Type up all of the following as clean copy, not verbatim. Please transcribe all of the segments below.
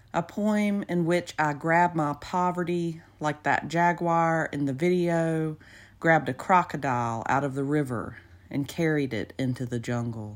A poem in which I grabbed my poverty like that jaguar in the video grabbed a crocodile out of the river and carried it into the jungle.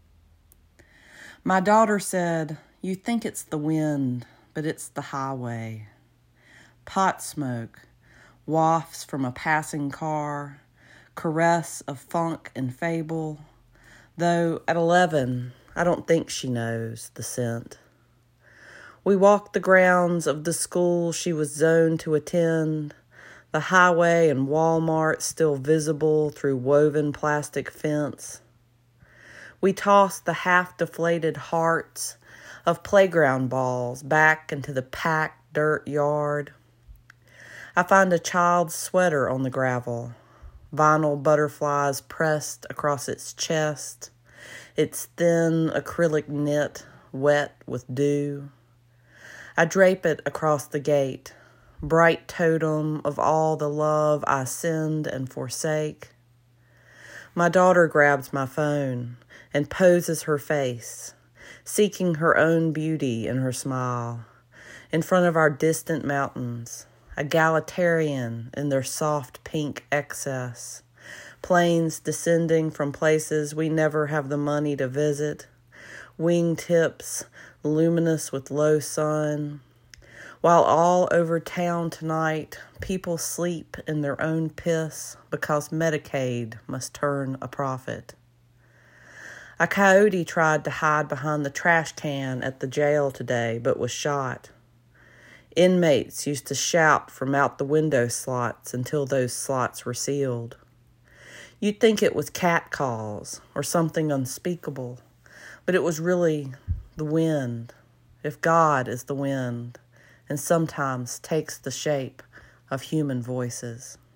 My daughter said, "You think it's the wind, but it's the highway." Pot smoke, wafts from a passing car, caress of funk and fable, though at 11, I don't think she knows the scent. We walked the grounds of the school she was zoned to attend, the highway and Walmart still visible through woven plastic fence. We tossed the half-deflated hearts of playground balls back into the packed dirt yard. I find a child's sweater on the gravel, vinyl butterflies pressed across its chest, its thin acrylic knit wet with dew. I drape it across the gate, bright totem of all the love I send and forsake. My daughter grabs my phone and poses her face, seeking her own beauty in her smile, in front of our distant mountains, egalitarian in their soft pink excess, planes descending from places we never have the money to visit, wingtips luminous with low sun, while all over town tonight people sleep in their own piss because Medicaid must turn a profit. A coyote tried to hide behind the trash can at the jail today, but was shot. Inmates used to shout from out the window slots until those slots were sealed. You'd think it was cat calls or something unspeakable, but it was really the wind, if God is the wind, and sometimes takes the shape of human voices.